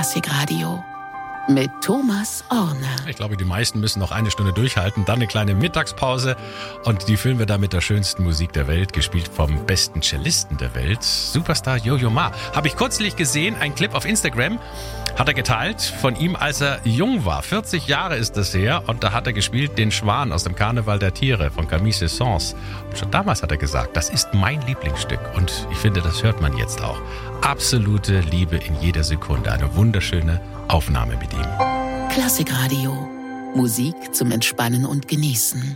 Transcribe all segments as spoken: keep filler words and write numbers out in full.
Klassikradio mit Thomas Orner. Ich glaube, die meisten müssen noch eine Stunde durchhalten, dann eine kleine Mittagspause und die füllen wir dann mit der schönsten Musik der Welt, gespielt vom besten Cellisten der Welt, Superstar Yo-Yo Ma. Habe ich kürzlich gesehen, ein Clip auf Instagram, hat er geteilt von ihm, als er jung war. vierzig Jahre ist das her und da hat er gespielt den Schwan aus dem Karneval der Tiere von Camille Saint-Saëns. Und schon damals hat er gesagt, das ist mein Lieblingsstück und ich finde, das hört man jetzt auch. Absolute Liebe in jeder Sekunde, eine wunderschöne Aufnahme mit ihm. Klassikradio. Musik zum Entspannen und Genießen.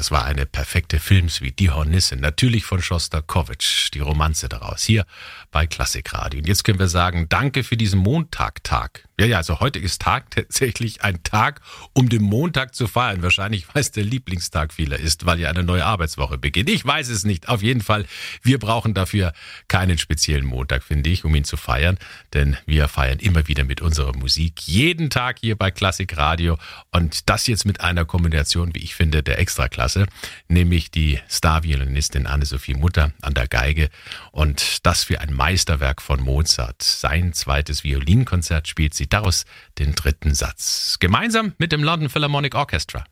das war eine perfekte Filmsuite. Die Hornisse, natürlich von Schostakowitsch, die Romanze daraus, hier bei Klassikradio. Und jetzt können wir sagen, danke für diesen Montagtag. Ja, ja, also heute ist Tag tatsächlich ein Tag, um den Montag zu feiern. Wahrscheinlich, weil es der Lieblingstag vieler ist, weil ja eine neue Arbeitswoche beginnt. Ich weiß es nicht. Auf jeden Fall, wir brauchen dafür keinen speziellen Montag, finde ich, um ihn zu feiern. Denn wir feiern immer wieder mit unserer Musik. Jeden Tag hier bei Klassikradio. Und das jetzt mit einer Kombination, wie ich finde, der Extraklasse. Nämlich die Star-Violinistin Anne-Sophie Mutter an der Geige. Und das für ein Meisterwerk von Mozart. Sein zweites Violinkonzert spielt sie daraus den dritten Satz. Gemeinsam mit dem London Philharmonic Orchestra.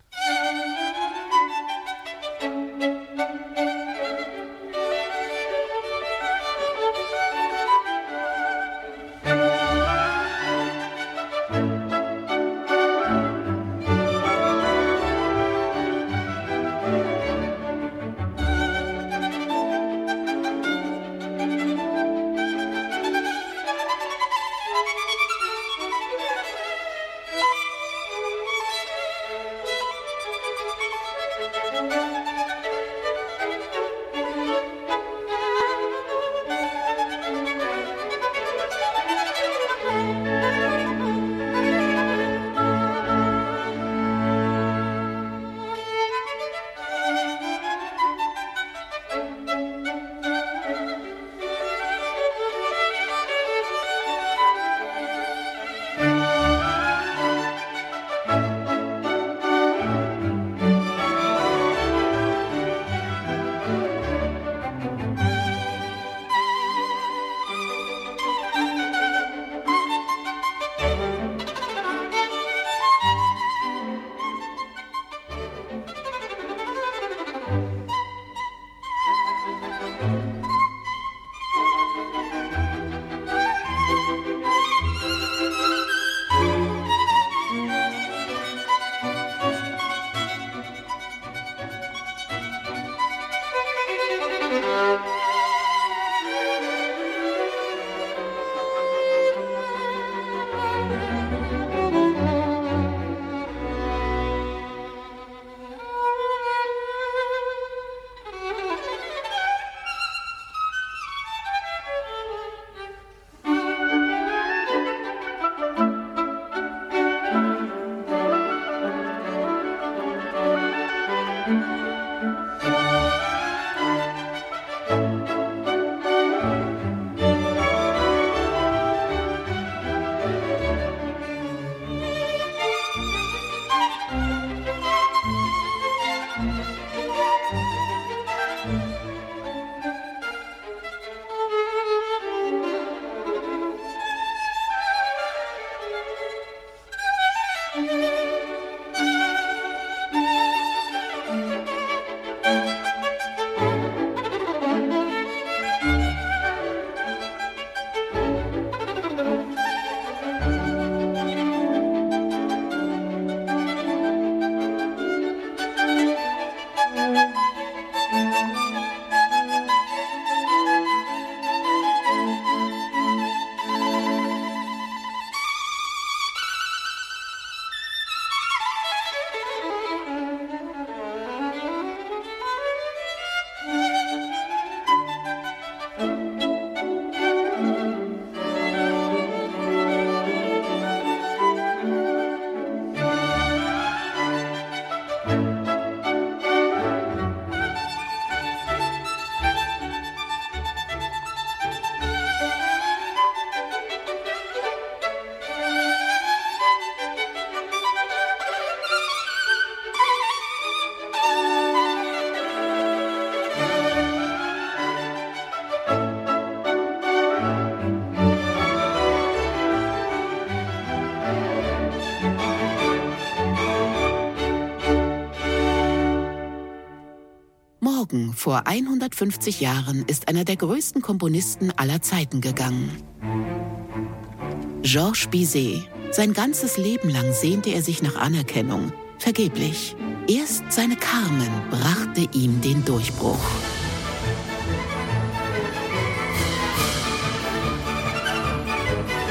Morgen vor hundertfünfzig Jahren ist einer der größten Komponisten aller Zeiten gegangen. Georges Bizet. Sein ganzes Leben lang sehnte er sich nach Anerkennung. Vergeblich. Erst seine Carmen brachte ihm den Durchbruch.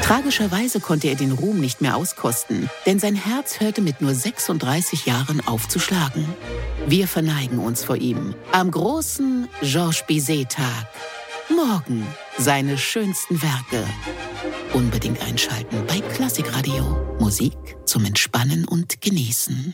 Tragischerweise konnte er den Ruhm nicht mehr auskosten, denn sein Herz hörte mit nur sechsunddreißig Jahren auf zu schlagen. Wir verneigen uns vor ihm am großen Georges Bizet-Tag. Morgen seine schönsten Werke. Unbedingt einschalten bei Klassikradio. Musik zum Entspannen und Genießen.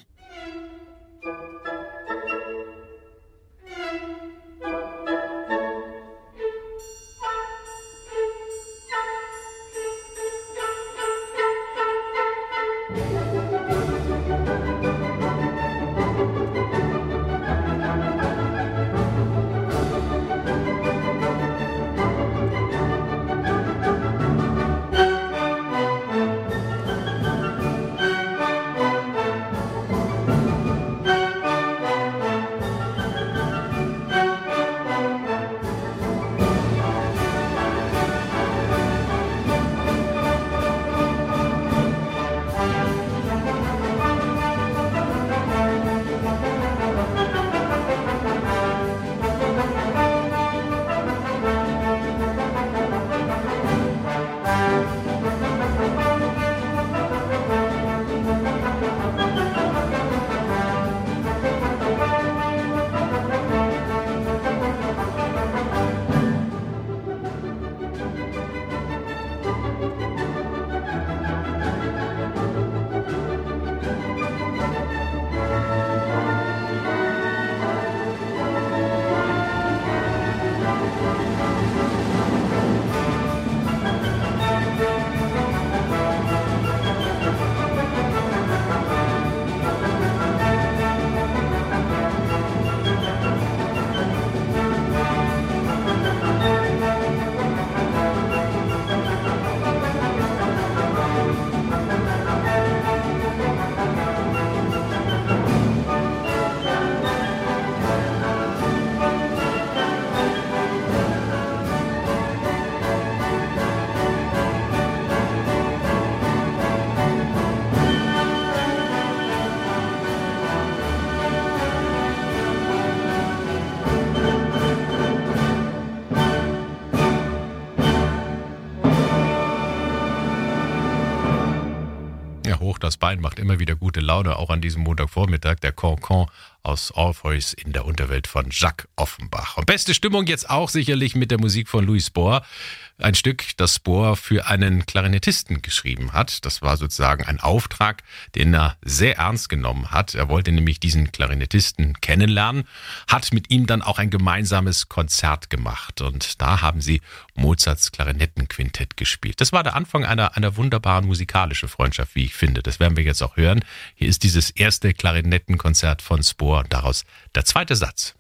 Das Bein macht immer wieder gute Laune, auch an diesem Montagvormittag. Der Cancan aus Orpheus in der Unterwelt von Jacques Offenbach. Und beste Stimmung jetzt auch sicherlich mit der Musik von Louis Spohr. Ein Stück, das Spohr für einen Klarinettisten geschrieben hat. Das war sozusagen ein Auftrag, den er sehr ernst genommen hat. Er wollte nämlich diesen Klarinettisten kennenlernen, hat mit ihm dann auch ein gemeinsames Konzert gemacht. Und da haben sie Mozarts Klarinettenquintett gespielt. Das war der Anfang einer, einer wunderbaren musikalischen Freundschaft, wie ich finde. Das werden wir jetzt auch hören. Hier ist dieses erste Klarinettenkonzert von Spohr und daraus der zweite Satz.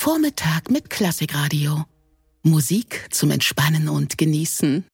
Vormittag mit Klassikradio. Musik zum Entspannen und Genießen.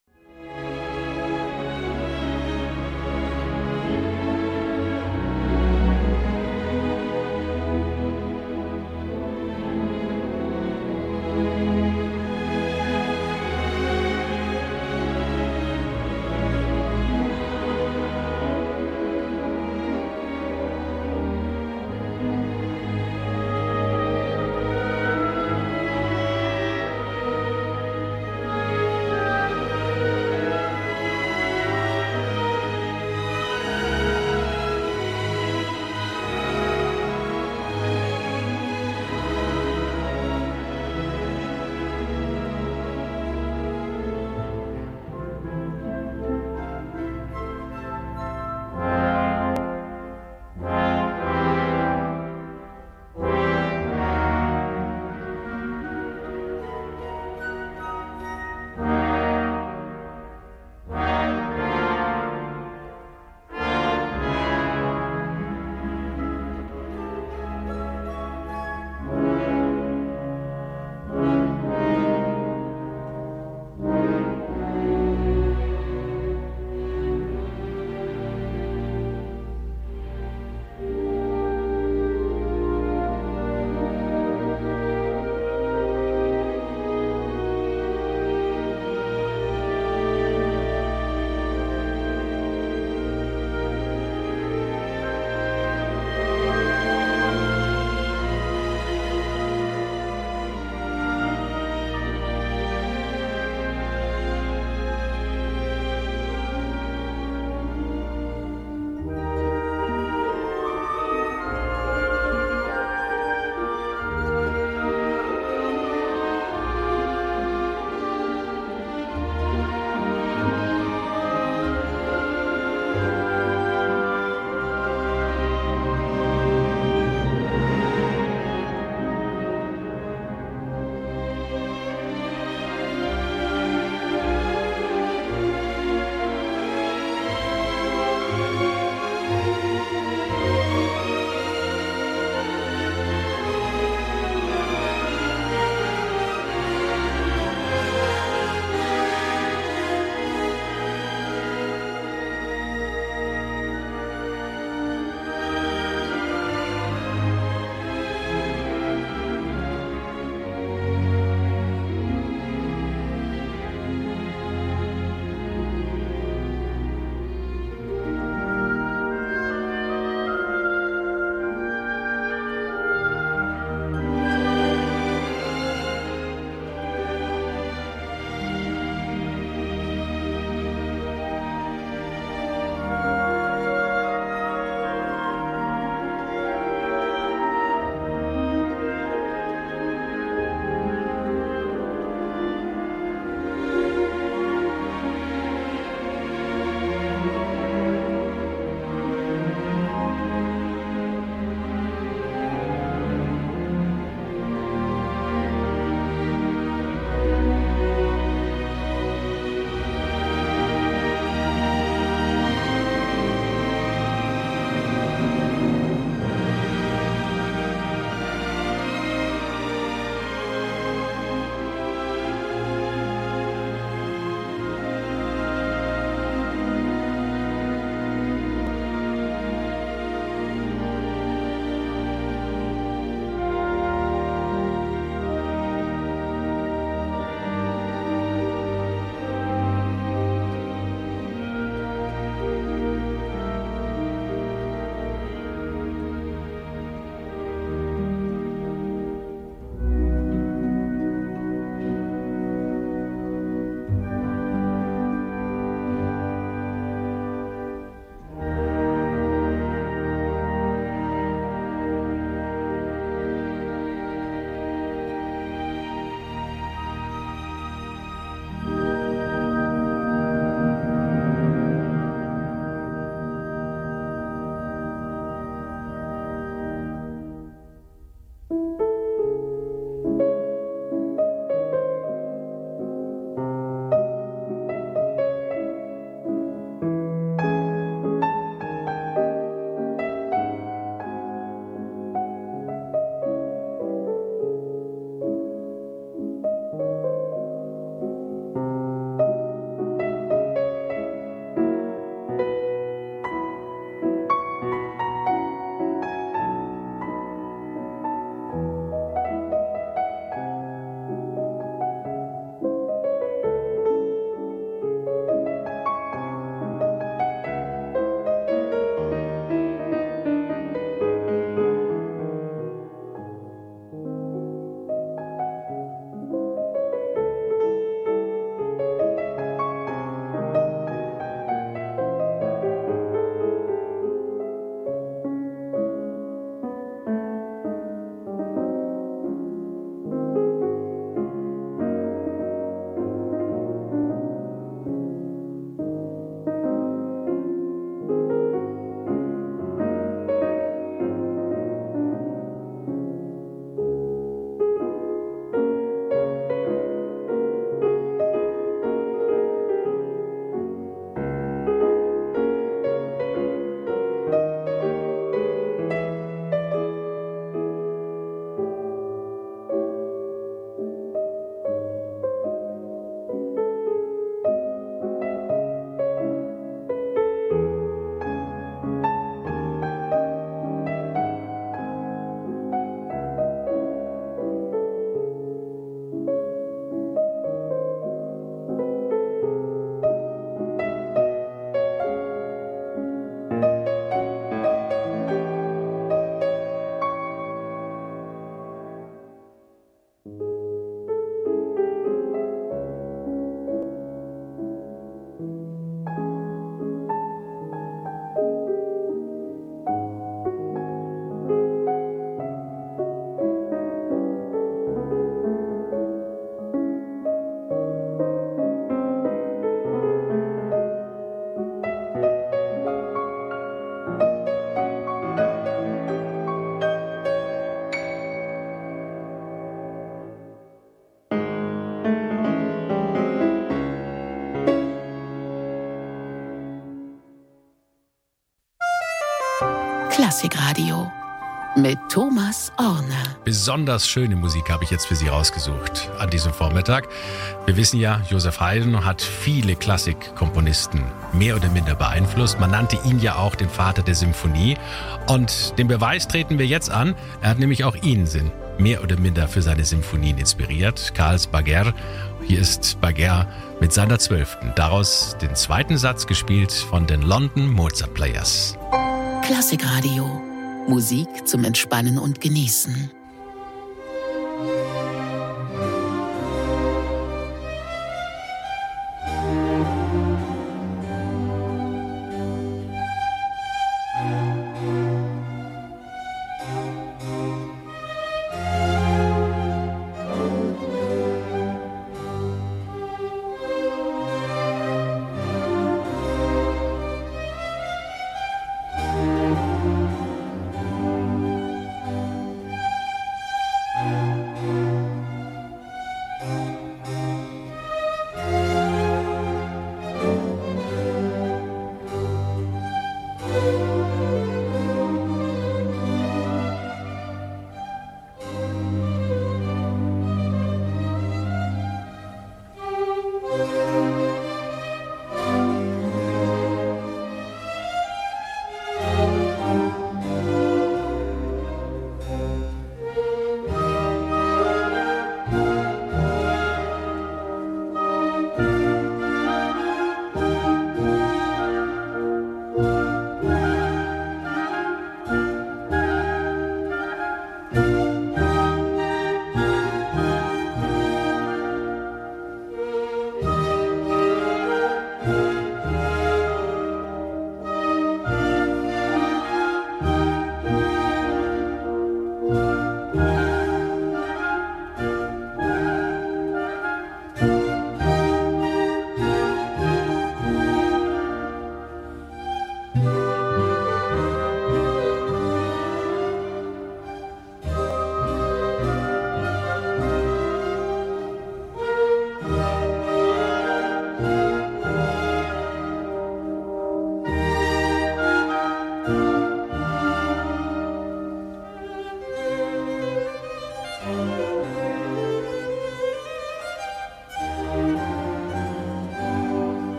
Klassikradio mit Thomas Orner. Besonders schöne Musik habe ich jetzt für Sie rausgesucht an diesem Vormittag. Wir wissen ja, Joseph Haydn hat viele Klassikkomponisten mehr oder minder beeinflusst. Man nannte ihn ja auch den Vater der Symphonie. Und den Beweis treten wir jetzt an. Er hat nämlich auch ihn Sinn mehr oder minder für seine Symphonien inspiriert. Carls Berger. Hier ist Berger mit seiner zwölften. Daraus den zweiten Satz gespielt von den London Mozart Players. Klassikradio. Musik zum Entspannen und Genießen.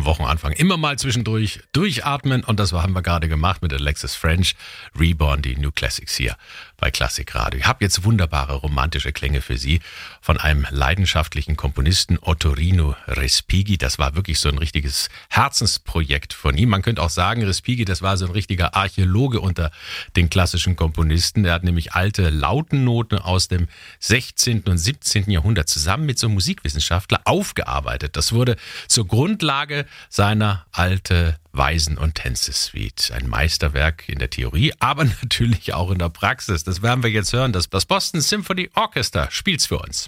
am Wochenanfang immer mal zwischendurch durchatmen und das haben wir gerade gemacht mit Alexis French, Reborn, die New Classics hier bei Klassik Radio. Ich habe jetzt wunderbare romantische Klänge für Sie von einem leidenschaftlichen Komponisten, Ottorino Respighi. Das war wirklich so ein richtiges Herzensprojekt von ihm. Man könnte auch sagen, Respighi, das war so ein richtiger Archäologe unter den klassischen Komponisten. Er hat nämlich alte Lautennoten aus dem sechzehnten und siebzehnten Jahrhundert zusammen mit so einem Musikwissenschaftler aufgearbeitet. Das wurde zur Grundlage seiner alte Weisen- und Tänze-Suite. Ein Meisterwerk in der Theorie, aber natürlich auch in der Praxis. Das werden wir jetzt hören. Das, das Boston Symphony Orchestra spielt's für uns.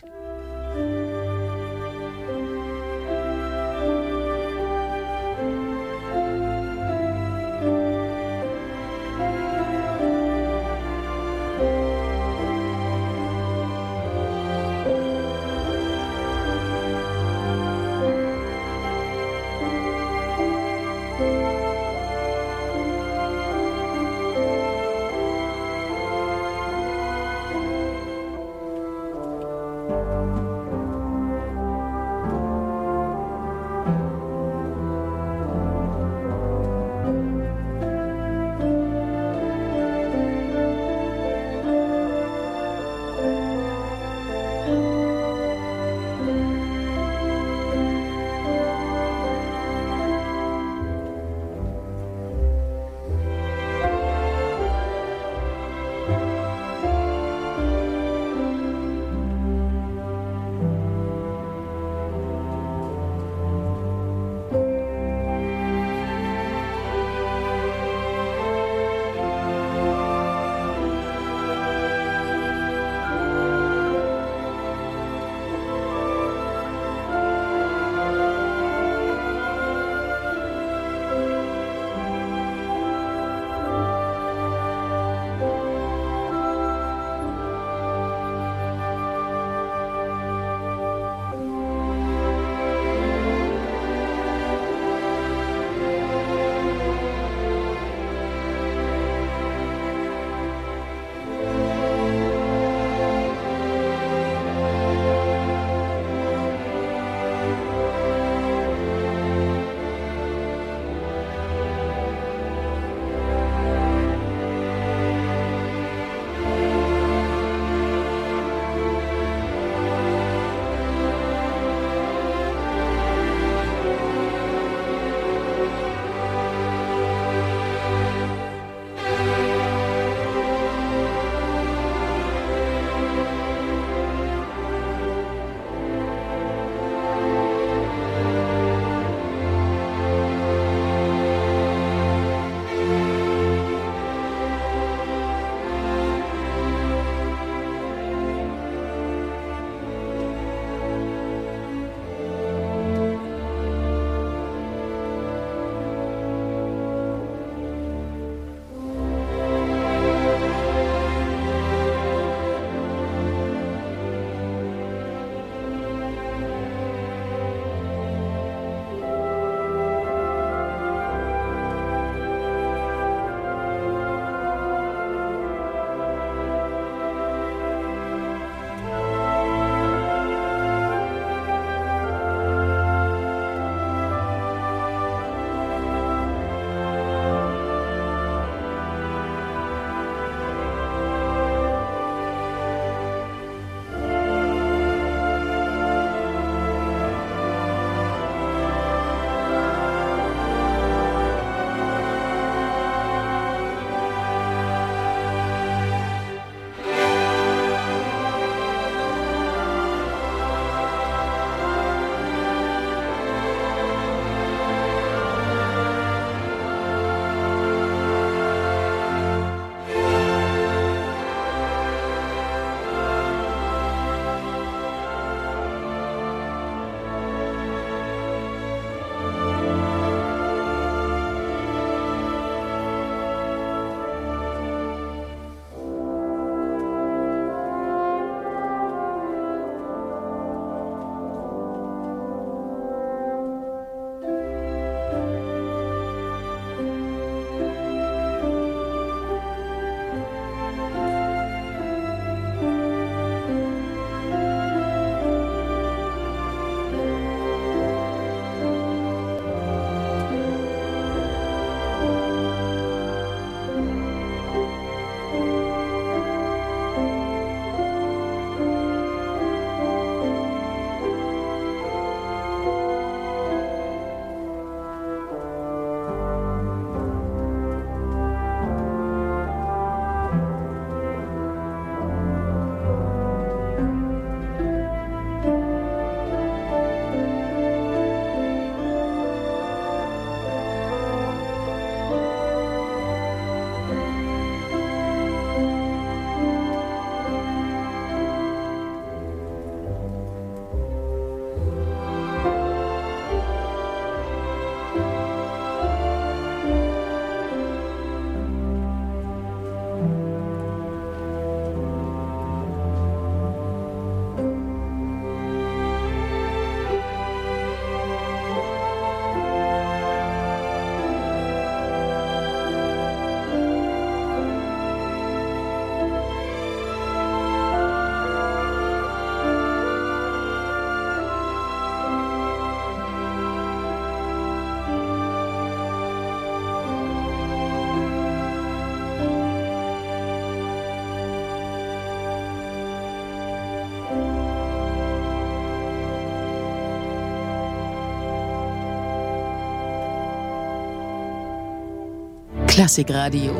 Klassikradio.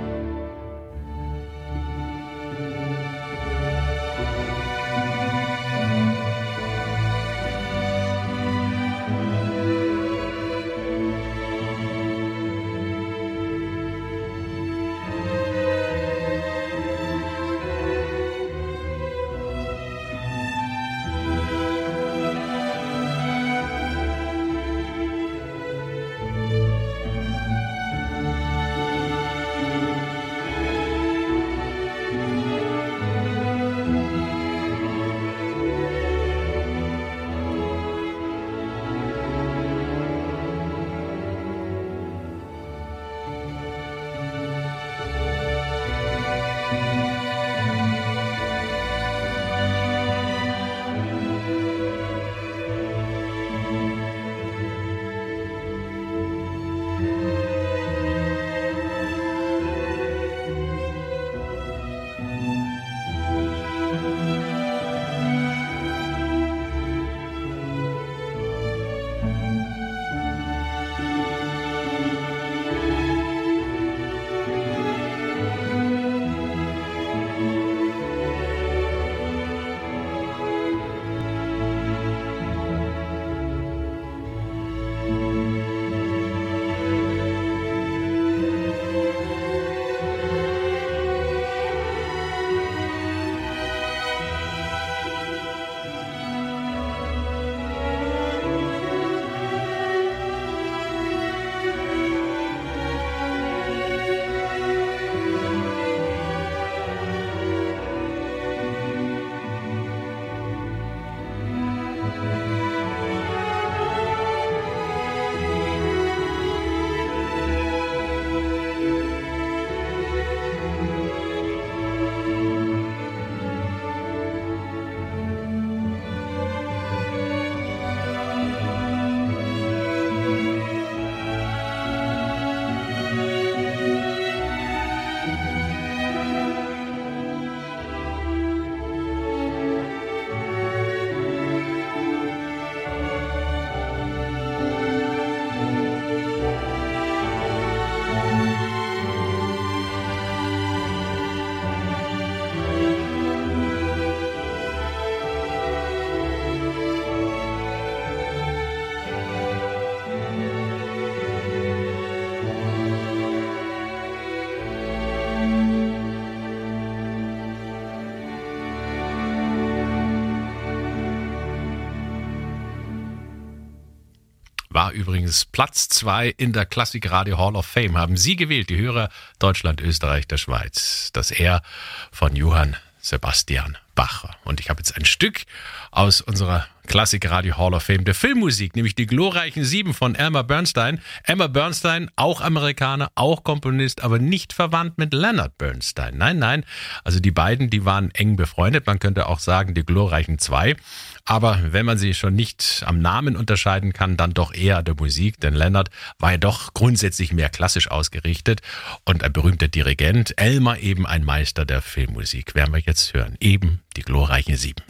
War übrigens Platz zwei in der Klassikradio Hall of Fame. Haben Sie gewählt, die Hörer Deutschland, Österreich, der Schweiz. Das Er von Johann Sebastian Bach. Und ich habe jetzt ein Stück aus unserer Klassikradio Hall of Fame der Filmmusik, nämlich die glorreichen Sieben von Elmer Bernstein. Elmer Bernstein, auch Amerikaner, auch Komponist, aber nicht verwandt mit Leonard Bernstein. Nein, nein, also die beiden, die waren eng befreundet. Man könnte auch sagen, die glorreichen Zwei. Aber wenn man sie schon nicht am Namen unterscheiden kann, dann doch eher der Musik. Denn Leonard war ja doch grundsätzlich mehr klassisch ausgerichtet und ein berühmter Dirigent. Elmer eben ein Meister der Filmmusik. Werden wir jetzt hören. Eben die glorreichen Sieben.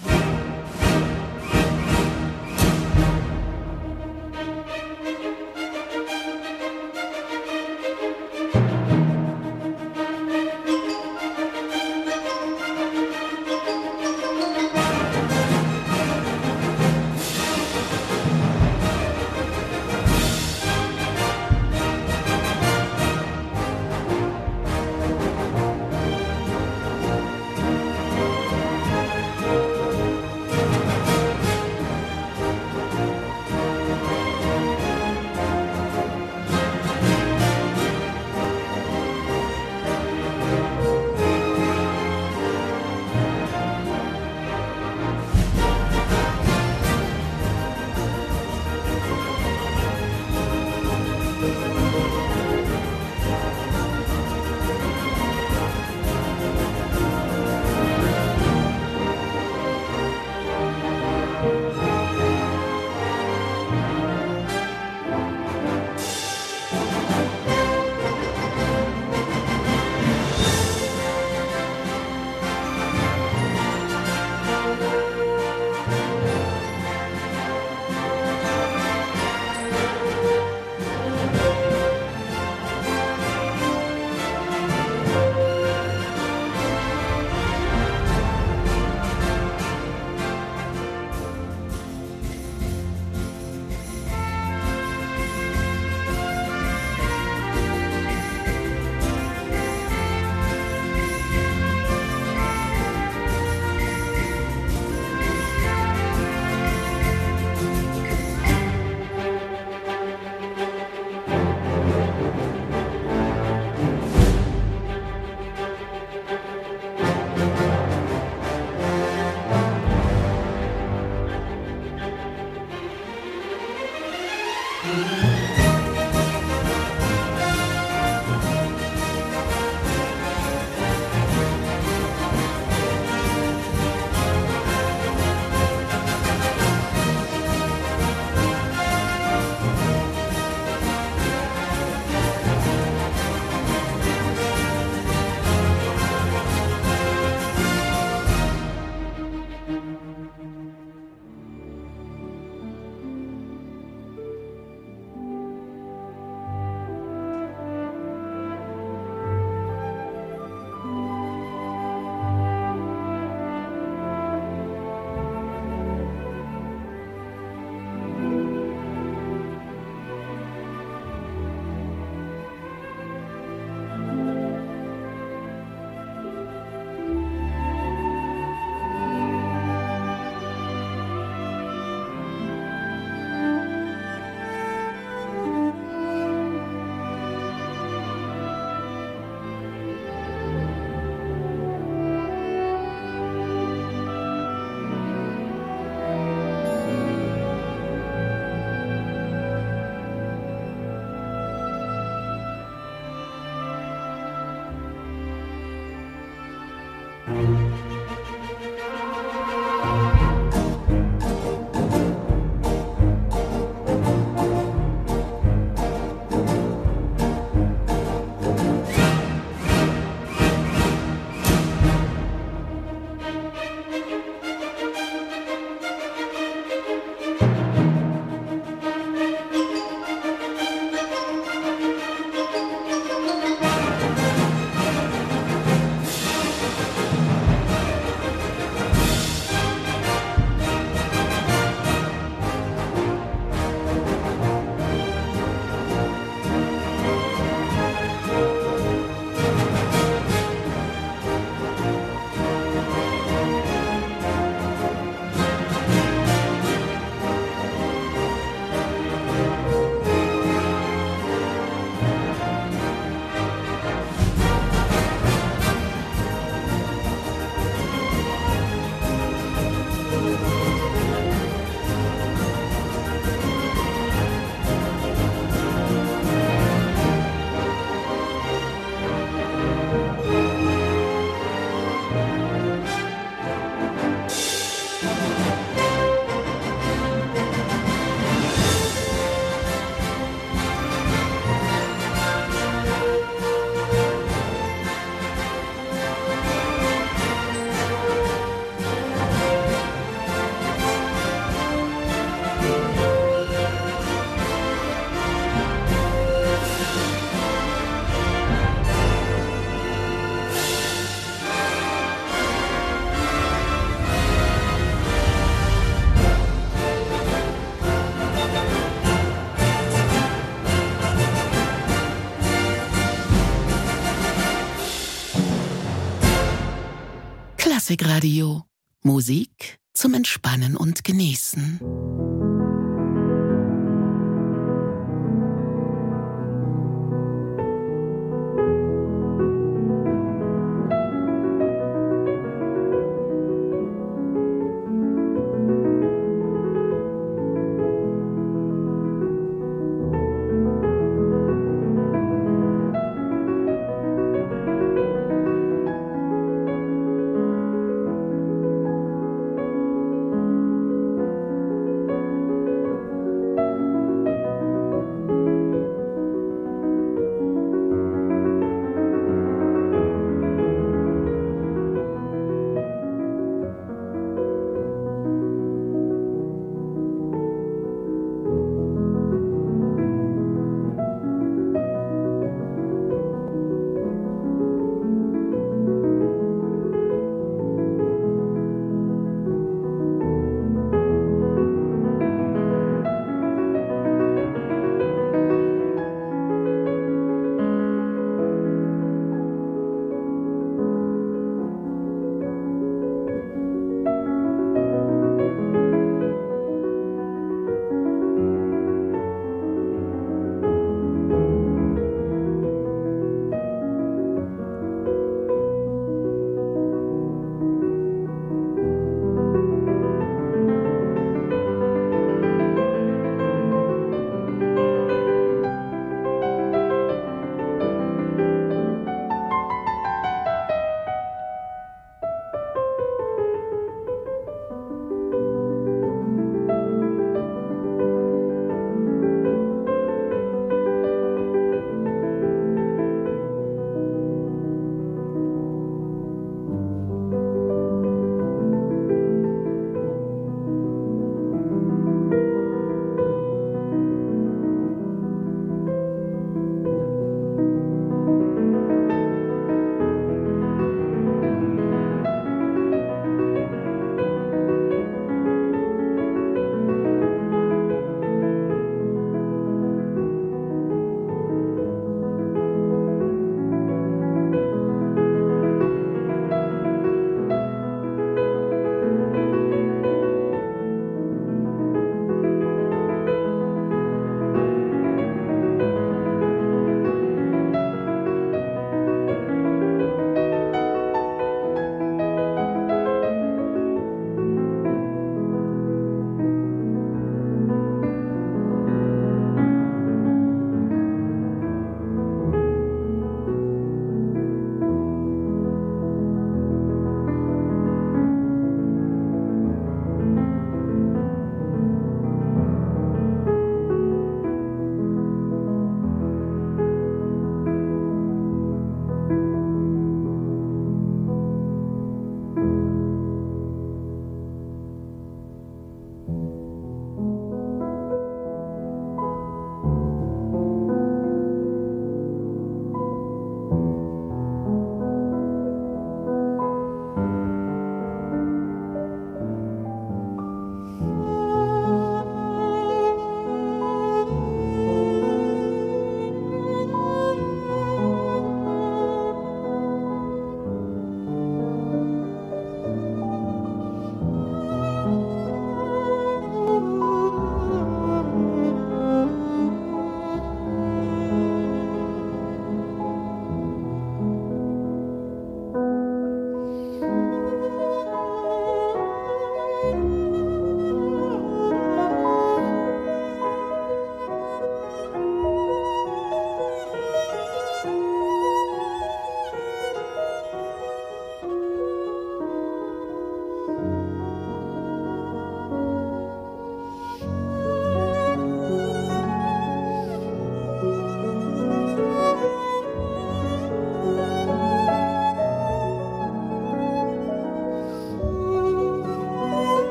Klassikradio. Musik zum Entspannen und Genießen.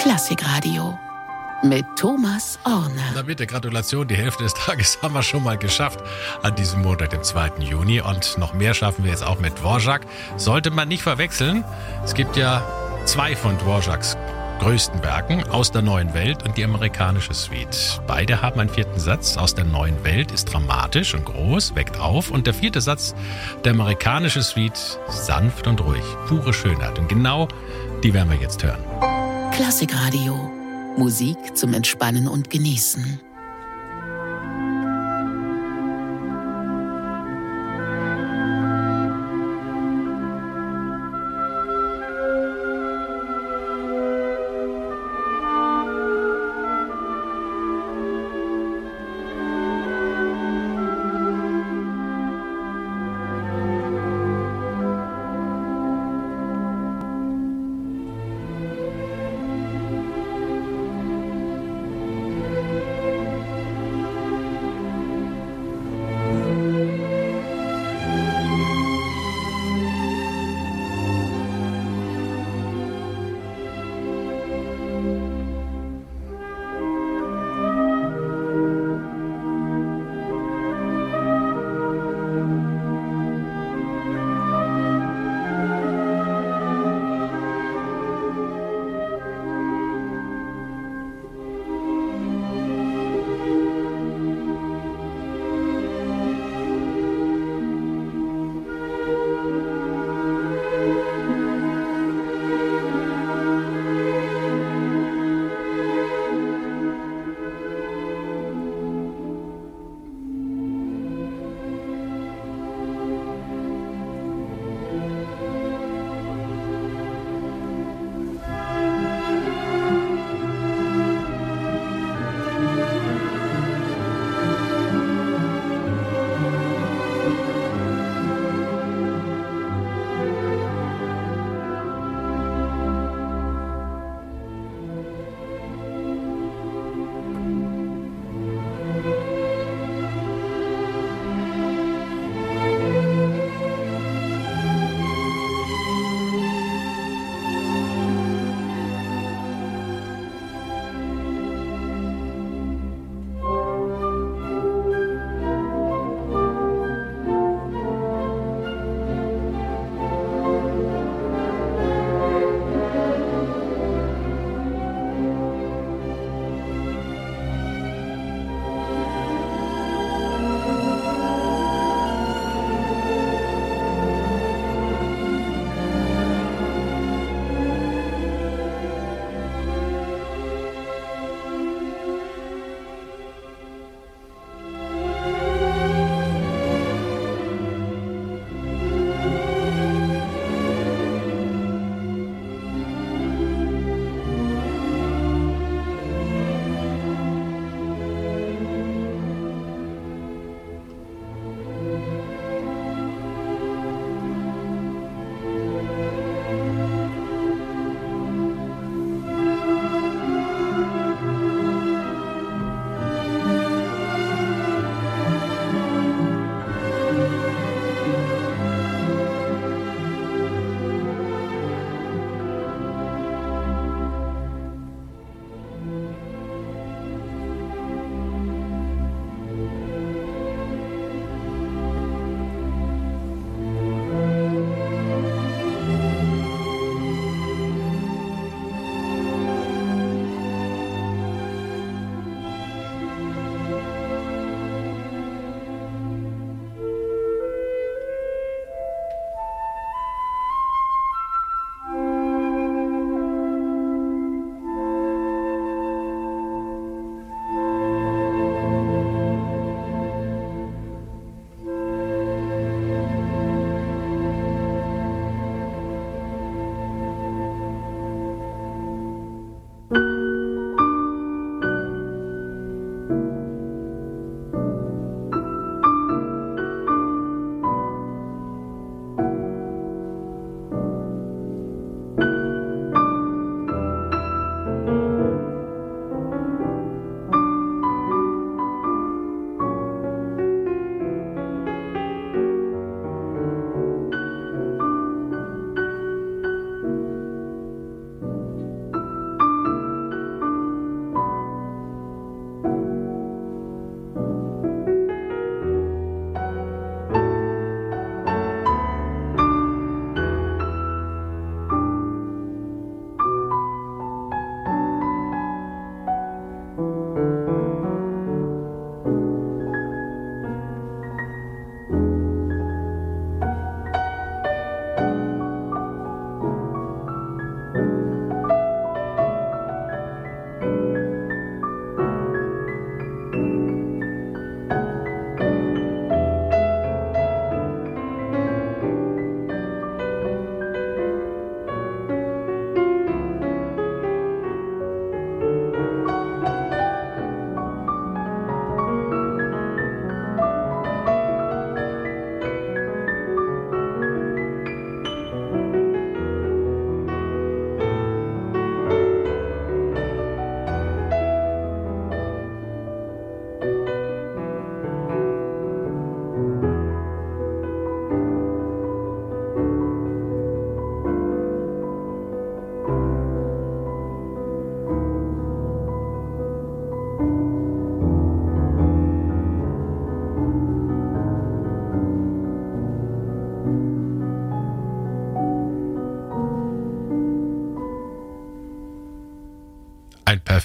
Klassikradio mit Thomas Orne. Na bitte, Gratulation, die Hälfte des Tages haben wir schon mal geschafft an diesem Montag, dem zweiten Juni. Und noch mehr schaffen wir jetzt auch mit Dvorak. Sollte man nicht verwechseln, es gibt ja zwei von Dvoraks größten Werken, Aus der neuen Welt und die amerikanische Suite. Beide haben einen vierten Satz. Aus der neuen Welt ist dramatisch und groß, weckt auf. Und der vierte Satz, der amerikanische Suite, sanft und ruhig, pure Schönheit. Und genau die werden wir jetzt hören. Klassikradio. Musik zum Entspannen und Genießen.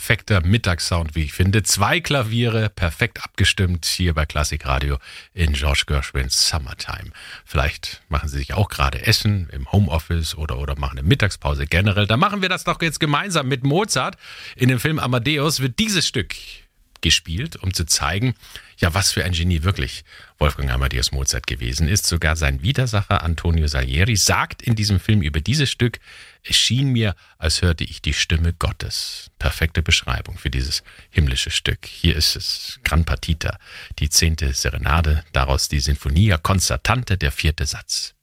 perfekter Mittagssound, wie ich finde. Zwei Klaviere, perfekt abgestimmt hier bei Klassikradio in George Gershwins Summertime. Vielleicht machen Sie sich auch gerade Essen im Homeoffice oder, oder machen eine Mittagspause generell. Da machen wir das doch jetzt gemeinsam mit Mozart. In dem Film Amadeus wird dieses Stück gespielt, um zu zeigen, ja, was für ein Genie wirklich Wolfgang Amadeus Mozart gewesen ist. Sogar sein Widersacher Antonio Salieri sagt in diesem Film über dieses Stück: Es schien mir, als hörte ich die Stimme Gottes. Perfekte Beschreibung für dieses himmlische Stück. Hier ist es, Gran Partita, die zehnte Serenade, daraus die Sinfonia Concertante, der vierte Satz.